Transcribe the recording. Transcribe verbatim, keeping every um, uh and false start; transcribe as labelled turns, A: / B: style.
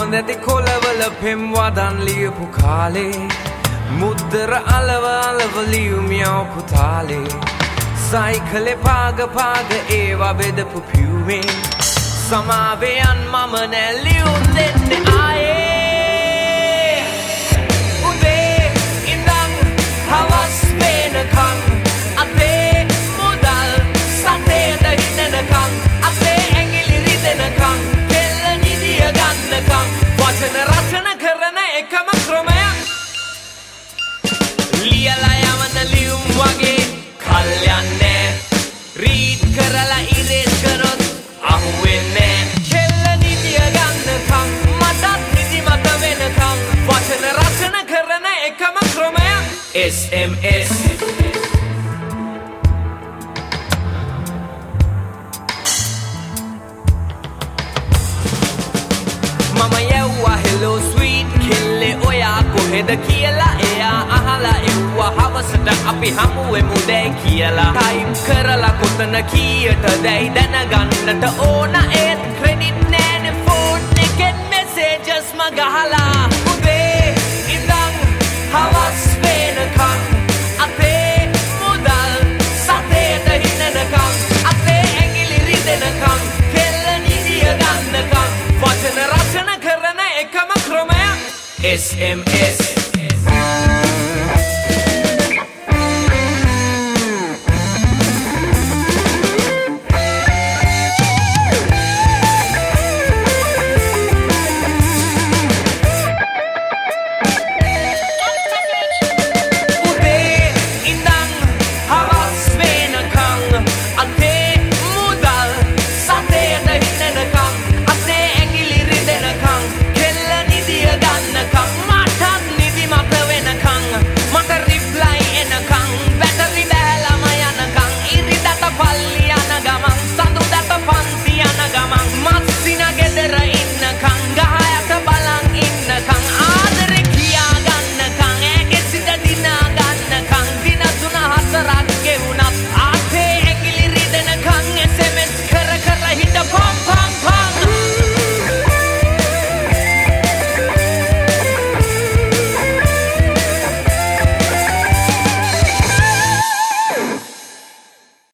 A: නැති කොළවල පෙම් වදන් ලියපු කාලේ මුද්දර අලව අලව ලියුමියවපු තාලේ සයිකලේ පාග පාග ඒවා බෙදපු පියුමෙන් සමාවෙයන් මම නෑ ලියුම් දෙන්නේ ආයේ උදේ ඉඳන් හවස් වෙනකන් අපේ මුදල් සතේට හිතනකන් අපේ ඇඟිලි රිදෙනකන් කෙල්ල නිදිය ගන්නකන් වචන රචන කරන එකම ක්‍රමය ලියලා යවන ලියුම් වගේ කල් යන්නේ රීඩ් කරලා ඉරේස් කරොත් අහුවෙන්නේ කෙල්ල නිදිය ගන්නකන් මටත් නිදිමත වෙනකන් වචන රචන කරන එකම ක්‍රමය S M S මම යවුවා hello sweet කෙල්ලේ ඔයා කොහෙද කියලා එයා අහලා එව්වා හවසට අපි හමුවෙමු දැයි කියලා ටයිප් කරලා කොතන කීයට දැයි දැනගන්නට ඕන ඒත් ක්‍රෙඩිට් නෑනේ ෆෝන් එකෙන් මෙසේජස් මගහලා උදේ ඉඳන් හවස් වෙනකන් අපේ මුදල් සතේට හිනනකන් අපේ ඇඟිලි රිදෙනකන් කෙල්ල නිදිය ගන්නකන් වචන රචන කරන එකම ක්‍රමය S M S